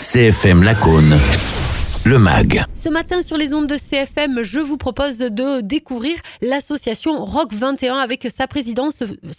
CFM Lacaune, le MAG. Ce matin sur les ondes de CFM, je vous propose de découvrir l'association Rock 21 avec sa présidente,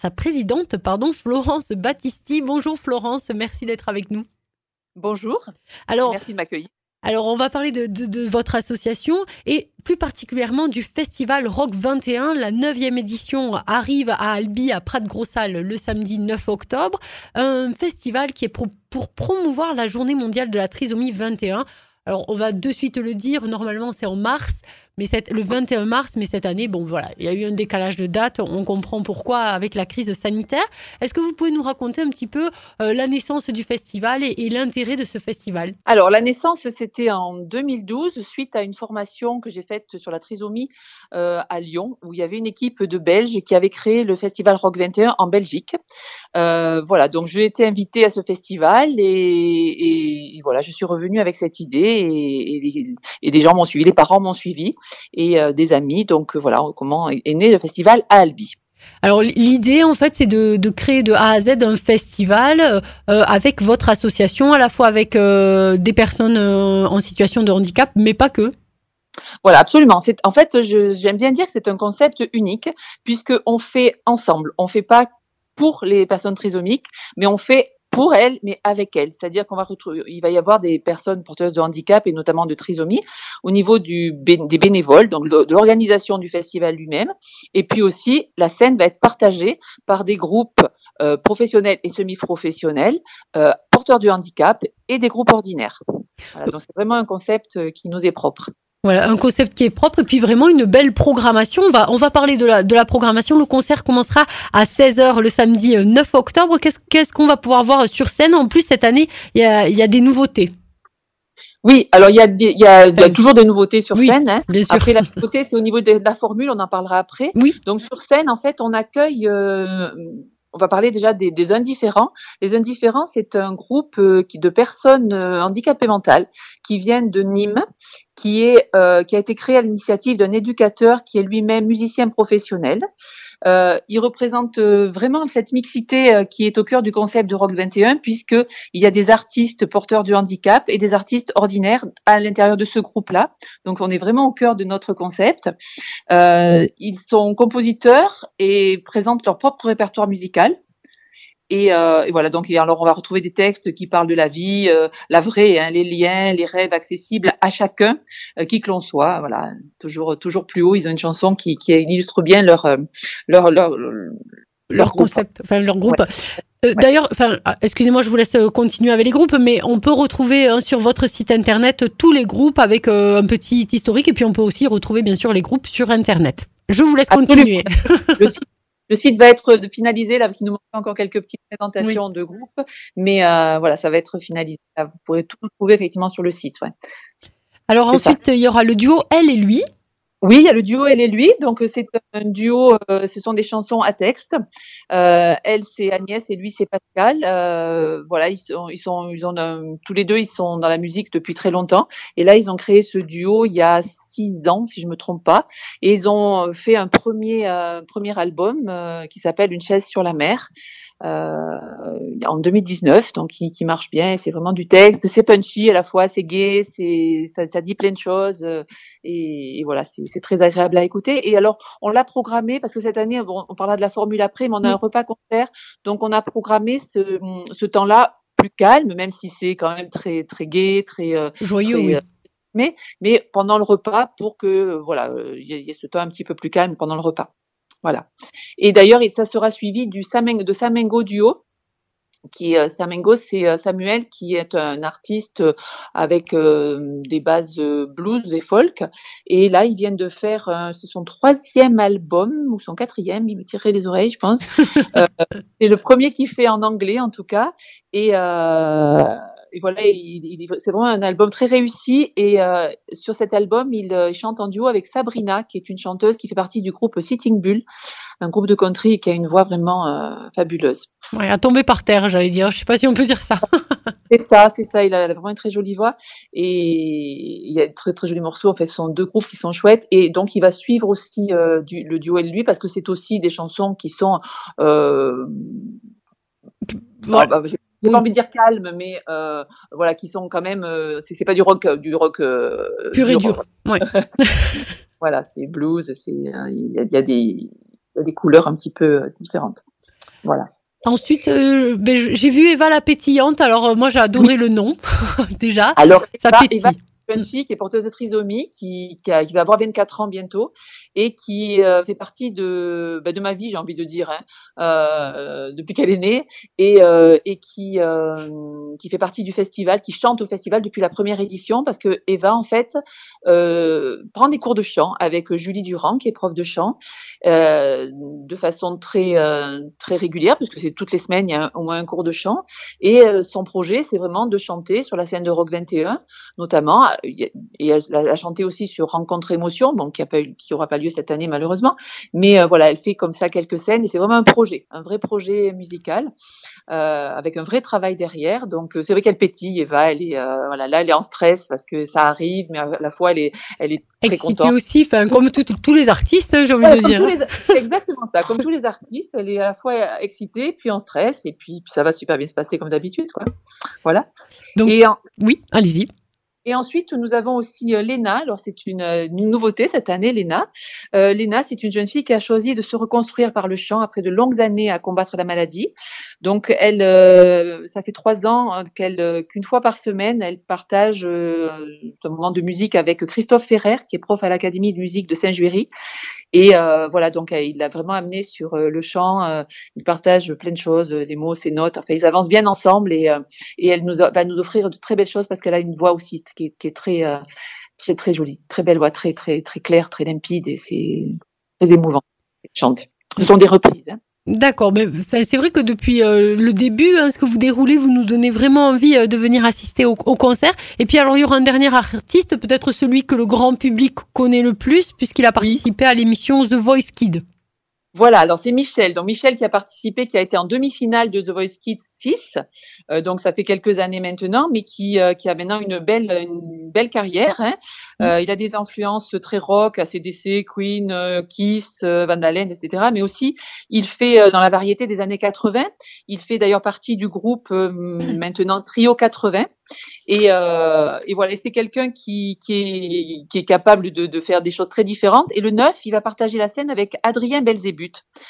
Florence Battisti. Bonjour Florence, merci d'être avec nous. Bonjour, merci de m'accueillir. Alors, on va parler de votre association et plus particulièrement du festival Rock 21. La 9e édition arrive à Albi, à Prat-de-Gros-Salles, le samedi 9 octobre. Un festival qui est pour promouvoir la journée mondiale de la trisomie 21. Alors, on va de suite le dire, normalement c'est en mars, mais le 21 mars, mais cette année, il y a eu un décalage de date, on comprend pourquoi avec la crise sanitaire. Est-ce que vous pouvez nous raconter un petit peu la naissance du festival et l'intérêt de ce festival ? Alors, la naissance, c'était en 2012, suite à une formation que j'ai faite sur la trisomie à Lyon, où il y avait une équipe de Belges qui avait créé le festival Rock 21 en Belgique. Donc j'ai été invitée à ce festival et voilà, je suis revenue avec cette idée et des gens m'ont suivi, les parents m'ont suivi et des amis. Donc voilà comment est né le festival à Albi. Alors l'idée en fait c'est de créer de A à Z un festival avec votre association, à la fois avec des personnes en situation de handicap, mais pas que. Voilà, absolument. J'aime bien dire que c'est un concept unique puisque on fait ensemble. On fait pas pour les personnes trisomiques, mais on fait pour elles, mais avec elles. C'est-à-dire il va y avoir des personnes porteuses de handicap et notamment de trisomie au niveau des bénévoles, donc de l'organisation du festival lui-même. Et puis aussi, la scène va être partagée par des groupes professionnels et semi-professionnels, porteurs de handicap et des groupes ordinaires. Voilà, donc c'est vraiment un concept qui nous est propre. Voilà, un concept qui est propre et puis vraiment une belle programmation. On va parler de la programmation. Le concert commencera à 16h le samedi 9 octobre. Qu'est-ce qu'on va pouvoir voir sur scène ? En plus, cette année, il y a des nouveautés. Oui, alors il y a toujours des nouveautés sur scène. Hein. Bien sûr. Après, la nouveauté, c'est au niveau de la formule, on en parlera après. Oui. Donc sur scène, en fait, on accueille... On va parler déjà des Indifférents. Les Indifférents, c'est un groupe de personnes handicapées mentales qui viennent de Nîmes, qui a été créé à l'initiative d'un éducateur qui est lui-même musicien professionnel. Il représente vraiment cette mixité qui est au cœur du concept de Rock 21, puisque il y a des artistes porteurs du handicap et des artistes ordinaires à l'intérieur de ce groupe-là. Donc, on est vraiment au cœur de notre concept. Ils sont compositeurs et présentent leur propre répertoire musical. Et voilà, donc alors on va retrouver des textes qui parlent de la vie, la vraie, hein, les liens, les rêves accessibles à chacun, qui que l'on soit. Voilà, toujours plus haut. Ils ont une chanson qui illustre bien leur concept, enfin leur groupe. Ouais. D'ailleurs, excusez-moi, je vous laisse continuer avec les groupes, mais on peut retrouver sur votre site internet tous les groupes avec un petit historique, et puis on peut aussi retrouver bien sûr les groupes sur internet. Je vous laisse continuer. Le site va être finalisé là parce qu'il nous manque encore quelques petites présentations de groupes, mais voilà, ça va être finalisé. Là, vous pourrez tout trouver effectivement sur le site. Ouais. Alors ensuite, il y aura le duo Elle et Lui. Oui, il y a le duo Elle et Lui. Donc c'est un duo, ce sont des chansons à texte. Elle c'est Agnès et lui c'est Pascal. Voilà, tous les deux ils sont dans la musique depuis très longtemps. Et là ils ont créé ce duo il y a 6 ans si je me trompe pas. Et ils ont fait un premier album qui s'appelle Une chaise sur la mer. En 2019, donc qui marche bien, et c'est vraiment du texte, c'est punchy à la fois, c'est gai, ça dit plein de choses, et voilà, c'est très agréable à écouter. Et alors, on l'a programmé parce que cette année, on parlera de la formule après, mais on a un repas concert, donc on a programmé ce temps-là plus calme, même si c'est quand même très très gai, très joyeux, oui. Mais pendant le repas pour que il y ait ce temps un petit peu plus calme pendant le repas. Voilà. Et d'ailleurs, ça sera suivi de Samengo Duo. Samengo, c'est Samuel qui est un artiste avec des bases blues et folk. Et là, ils viennent de faire son 3e album ou son 4e. Il me tirerait les oreilles, je pense. C'est le premier qu'il fait en anglais, en tout cas. Et voilà, c'est vraiment un album très réussi. Et sur cet album, il chante en duo avec Sabrina, qui est une chanteuse qui fait partie du groupe Sitting Bull, un groupe de country qui a une voix vraiment fabuleuse. Ouais, à tomber par terre, j'allais dire. Je sais pas si on peut dire ça. C'est ça. Il a vraiment une très jolie voix et il y a de très très jolis morceaux. En fait, ce sont 2 groupes qui sont chouettes et donc il va suivre aussi le duo Elle et Lui parce que c'est aussi des chansons qui sont j'ai pas envie de dire calme, mais voilà, qui sont quand même, c'est pas du rock pur et dur. Ouais. Voilà, c'est blues, il y a des couleurs un petit peu différentes. Voilà. Ensuite, j'ai vu Eva la pétillante. Alors moi, j'ai adoré le nom déjà. Alors ça pétille. Eva, une fille qui est porteuse de trisomie, qui va avoir 24 ans bientôt, et qui fait partie de ma vie, j'ai envie de dire, depuis qu'elle est née, et qui fait partie du festival, qui chante au festival depuis la première édition, parce que Eva, en fait, prend des cours de chant avec Julie Durand, qui est prof de chant, de façon très régulière, puisque c'est toutes les semaines, il y a au moins un cours de chant, et son projet, c'est vraiment de chanter sur la scène de Rock 21, notamment, et elle a chanté aussi sur Rencontre Émotion, bon, qui aura pas lieu cette année malheureusement, mais voilà, elle fait comme ça quelques scènes, et c'est vraiment un vrai projet musical, avec un vrai travail derrière. Donc c'est vrai qu'elle pétille, Eva, elle est voilà, là elle est en stress parce que ça arrive, mais à la fois elle est très excitée contente aussi, enfin comme tous les artistes, j'ai envie de dire. C'est exactement ça, comme tous les artistes, elle est à la fois excitée puis en stress, et puis ça va super bien se passer comme d'habitude, quoi. Voilà. Donc oui, allez-y. Et ensuite, nous avons aussi Léna. Alors, c'est une nouveauté cette année, Léna. Léna, c'est une jeune fille qui a choisi de se reconstruire par le chant après de longues années à combattre la maladie. Donc, elle, ça fait 3 ans qu'une fois par semaine, elle partage un moment de musique avec Christophe Ferrer, qui est prof à l'Académie de musique de Saint-Juéry. Et voilà, donc il l'a vraiment amené sur le chant. Ils partagent plein de choses, des mots, ses notes. Enfin, ils avancent bien ensemble, et elle va nous offrir de très belles choses parce qu'elle a une voix aussi qui est très très jolie, très belle voix, très très très claire, très limpide, et c'est très émouvant. Elle chante. Ce sont des reprises. D'accord, mais c'est vrai que depuis le début, ce que vous déroulez, vous nous donnez vraiment envie de venir assister au concert. Et puis alors, il y aura un dernier artiste, peut-être celui que le grand public connaît le plus, puisqu'il a participé à l'émission The Voice Kids. Voilà, alors c'est Michel. Donc Michel qui a participé, qui a été en demi-finale de The Voice Kids 6. Donc ça fait quelques années maintenant, mais qui a maintenant une belle carrière. Il a des influences très rock, AC/DC, Queen, Kiss, Van Halen, etc. Mais aussi, il fait dans la variété des années 80. Il fait d'ailleurs partie du groupe maintenant Trio 80. Et voilà, c'est quelqu'un qui est capable de faire des choses très différentes. Et le 9, il va partager la scène avec Adrien Belzébuth,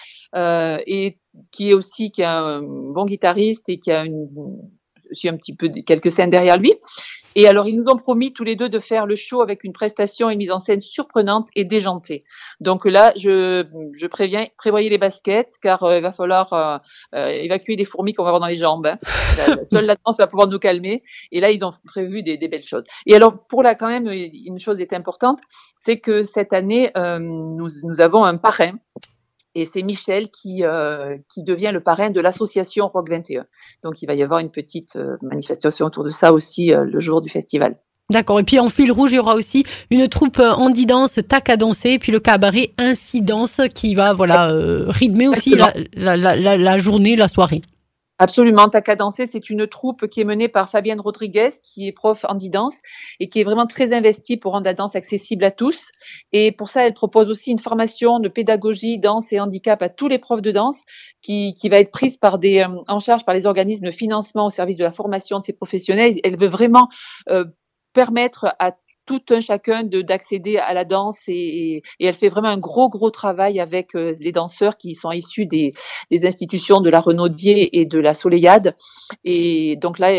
et qui est un bon guitariste, et qui a aussi un petit peu quelques scènes derrière lui. Et alors, ils nous ont promis tous les deux de faire le show avec une prestation et une mise en scène surprenante et déjantée. Donc là, je préviens, prévoyez les baskets, car il va falloir évacuer les fourmis qu'on va avoir dans les jambes. Seule la danse va pouvoir nous calmer. Et là, ils ont prévu des belles choses. Et alors, quand même, une chose est importante, c'est que cette année, nous avons un parrain. Et c'est Michel qui devient le parrain de l'association Rock 21. Donc, il va y avoir une petite manifestation autour de ça aussi le jour du festival. D'accord. Et puis, en fil rouge, il y aura aussi une troupe handi-danse, tac à danser, et puis le cabaret Incidence qui va rythmer aussi la journée, la soirée. Absolument, Tac à danser, c'est une troupe qui est menée par Fabienne Rodriguez, qui est prof handi-danse et qui est vraiment très investie pour rendre la danse accessible à tous. Et pour ça, elle propose aussi une formation de pédagogie, danse et handicap à tous les profs de danse, qui va être prise en charge par les organismes de financement au service de la formation de ces professionnels. Elle veut vraiment permettre à tout un chacun d'accéder à la danse, et elle fait vraiment un gros travail avec les danseurs qui sont issus des institutions de la Renaudier et de la Soleillade. Et donc là,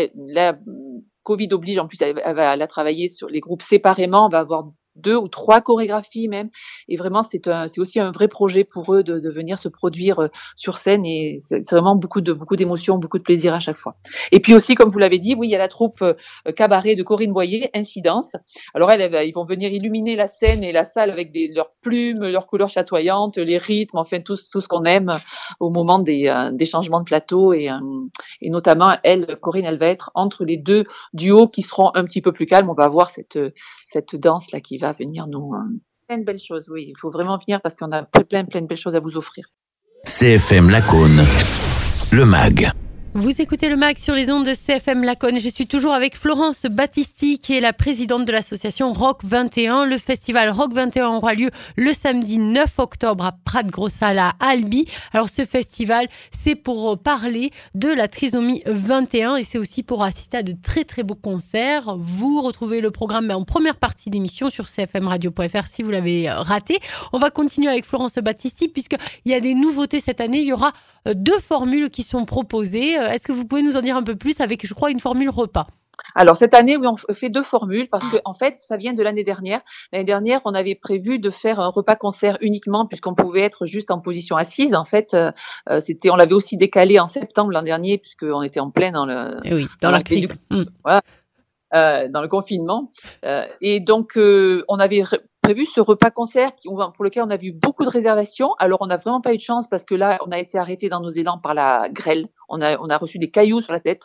Covid oblige, en plus elle a travaillé sur les groupes séparément, on va avoir 2 ou 3 chorégraphies même, et vraiment c'est aussi un vrai projet pour eux de venir se produire sur scène, et c'est vraiment beaucoup d'émotions, beaucoup de plaisir à chaque fois. Et puis aussi, comme vous l'avez dit, oui, il y a la troupe cabaret de Corinne Boyer, Incidence. Alors ils vont venir illuminer la scène et la salle avec leurs plumes, leurs couleurs chatoyantes, les rythmes, enfin tout ce qu'on aime au moment des changements de plateau, et notamment Corinne, elle va être entre les 2 duos qui seront un petit peu plus calmes. On va voir cette danse là qui va venir nous plein de belles choses. Oui, il faut vraiment venir parce qu'on a plein de belles choses à vous offrir. CFM Lacaune, le MAG. Vous écoutez le MAG sur les ondes de CFM Laconne. Je suis toujours avec Florence Battisti, qui est la présidente de l'association Rock 21. Le festival Rock 21 aura lieu le samedi 9 octobre à Prat-de-Gros-Salle à Albi. Alors ce festival, c'est pour parler de la trisomie 21 et c'est aussi pour assister à de très très beaux concerts. Vous retrouvez le programme en première partie d'émission sur cfmradio.fr si vous l'avez raté. On va continuer avec Florence Battisti puisqu'il y a des nouveautés cette année. Il y aura 2 formules qui sont proposées. Est-ce que vous pouvez nous en dire un peu plus avec, je crois, une formule repas? Alors, cette année, oui, on fait 2 formules parce que, en fait, ça vient de l'année dernière. L'année dernière, on avait prévu de faire un repas-concert uniquement puisqu'on pouvait être juste en position assise. En fait, on l'avait aussi décalé en septembre l'an dernier puisqu'on était en plein dans la crise. Voilà, dans le confinement. Et donc, on avait prévu ce repas-concert pour lequel on a vu beaucoup de réservations. Alors, on n'a vraiment pas eu de chance parce que là, on a été arrêté dans nos élans par la grêle. On a reçu des cailloux sur la tête.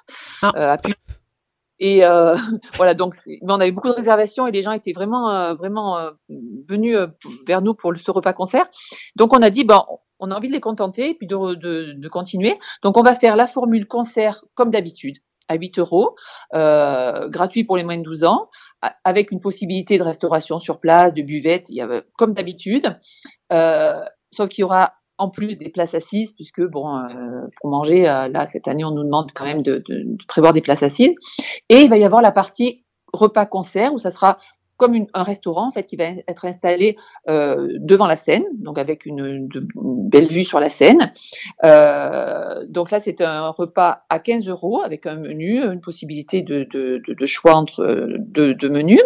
Et voilà, donc, mais on avait beaucoup de réservations et les gens étaient vraiment venus vers nous pour ce repas-concert. Donc, on a dit, on a envie de les contenter et puis de continuer. Donc, on va faire la formule concert comme d'habitude, à 8 €, gratuit pour les moins de 12 ans, avec une possibilité de restauration sur place, de buvette, comme d'habitude, sauf qu'il y aura en plus des places assises, puisque pour manger, là, cette année, on nous demande quand même de prévoir des places assises. Et il va y avoir la partie repas-concert, où ça sera comme un restaurant, en fait, qui va être installé devant la scène, donc avec une belle vue sur la scène. Donc là, c'est un repas à 15 €, avec un menu, une possibilité de choix entre 2 menus.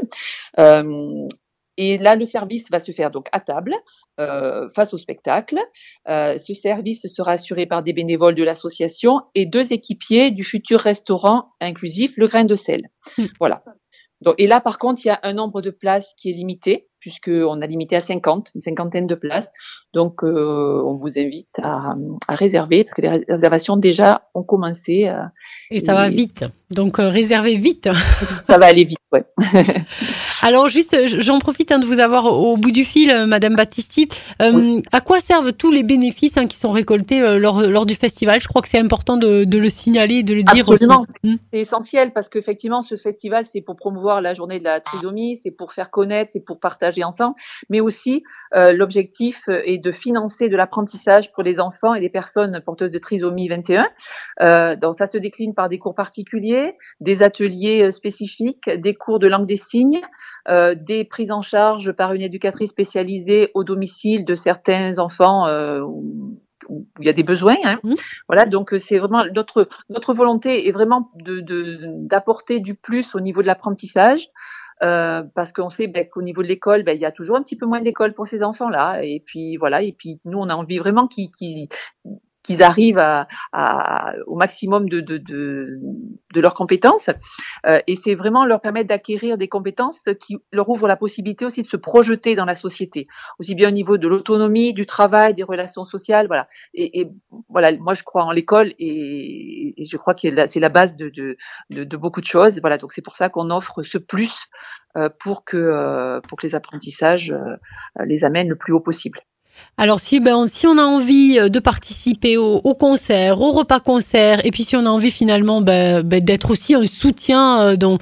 Et là, le service va se faire donc à table, face au spectacle. Ce service sera assuré par des bénévoles de l'association et 2 équipiers du futur restaurant inclusif Le Grain de Sel. Voilà. Donc, et là, par contre, il y a un nombre de places qui est limité, puisqu'on a limité à 50, une cinquantaine de places. Donc, on vous invite à réserver, parce que les réservations déjà ont commencé. Et ça va vite. Donc, réservez vite. Ça va aller vite, ouais. Alors, juste, j'en profite de vous avoir au bout du fil, Madame Battisti. Oui. À quoi servent tous les bénéfices qui sont récoltés lors du festival? Je crois que c'est important de le signaler, de le dire. Absolument. Aussi. C'est essentiel parce qu'effectivement, ce festival, c'est pour promouvoir la journée de la trisomie, c'est pour faire connaître, c'est pour partager ensemble, mais aussi l'objectif est de financer de l'apprentissage pour les enfants et les personnes porteuses de trisomie 21. Donc ça se décline par des cours particuliers, des ateliers spécifiques, des cours de langue des signes, des prises en charge par une éducatrice spécialisée au domicile de certains enfants où il y a des besoins. Voilà, donc c'est vraiment notre volonté est vraiment d'apporter du plus au niveau de l'apprentissage. Parce qu'on sait qu'au niveau de l'école, il y a toujours un petit peu moins d'école pour ces enfants-là. Et puis voilà, et puis nous, on a envie vraiment qu'ils arrivent au maximum de leurs compétences. Et c'est vraiment leur permettre d'acquérir des compétences qui leur ouvrent la possibilité aussi de se projeter dans la société, aussi bien au niveau de l'autonomie, du travail, des relations sociales, voilà. Et voilà, moi je crois en l'école et je crois que c'est la base de beaucoup de choses. Voilà, donc c'est pour ça qu'on offre ce plus pour que les apprentissages les amènent le plus haut possible. Alors si on a envie de participer au concert, au repas-concert, et puis si on a envie finalement d'être aussi un soutien dans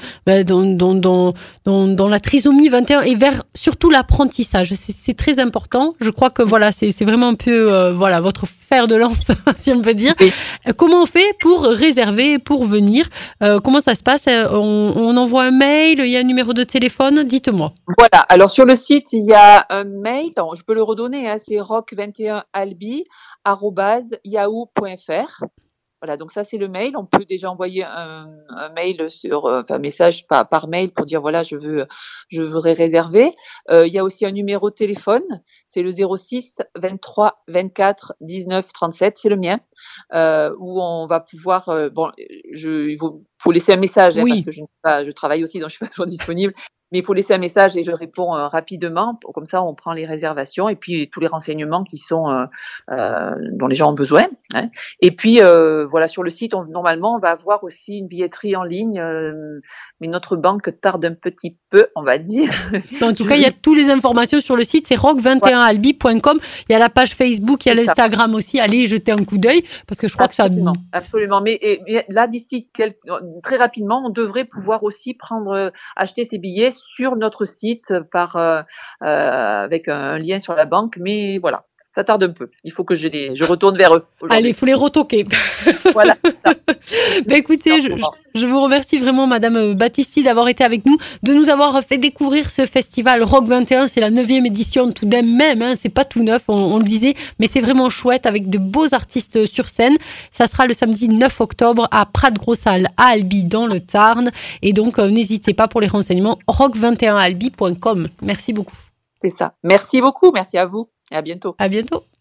la trisomie 21 et vers surtout l'apprentissage, c'est très important. Je crois que voilà, c'est vraiment un peu votre fer de lance, si on peut dire. Oui. Comment on fait pour réserver, pour venir? Comment ça se passe? On envoie un mail, il y a un numéro de téléphone, dites-moi. Voilà, alors sur le site, il y a un mail, je peux le redonner, c'est rock21albi@yahoo.fr. Voilà, donc ça c'est le mail. On peut déjà envoyer un mail un message par mail pour dire voilà, je voudrais réserver. Il y a aussi un numéro de téléphone, c'est le 06 23 24 19 37, c'est le mien, où on va pouvoir il faut laisser un message, oui. parce que je travaille aussi, donc je suis pas toujours disponible. Mais il faut laisser un message et je réponds rapidement. Comme ça, on prend les réservations et puis tous les renseignements qui sont dont les gens ont besoin. Hein. Et puis voilà, sur le site, normalement, on va avoir aussi une billetterie en ligne, mais notre banque tarde un petit peu, on va dire. En tout cas, il y a toutes les informations sur le site, c'est rock21albi.com. Il y a la page Facebook, il y a l'Instagram aussi. Allez jeter un coup d'œil parce que je crois absolument, que ça. Absolument. Mais là, d'ici très rapidement, on devrait pouvoir aussi acheter ces billets sur notre site avec un lien sur la banque. Mais voilà. Ça tarde un peu. Il faut que je retourne vers eux. Allez, il faut les retoquer. Voilà. Écoutez, je vous remercie vraiment, Madame Battisti, d'avoir été avec nous, de nous avoir fait découvrir ce festival Rock 21. C'est la 9e édition tout de même. Hein, c'est pas tout neuf, on le disait, mais c'est vraiment chouette avec de beaux artistes sur scène. Ça sera le samedi 9 octobre à Prat-Gros-Salle, à Albi, dans le Tarn. Et donc, n'hésitez pas pour les renseignements, rock21albi.com. Merci beaucoup. C'est ça. Merci beaucoup. Merci à vous. Et à bientôt. À bientôt.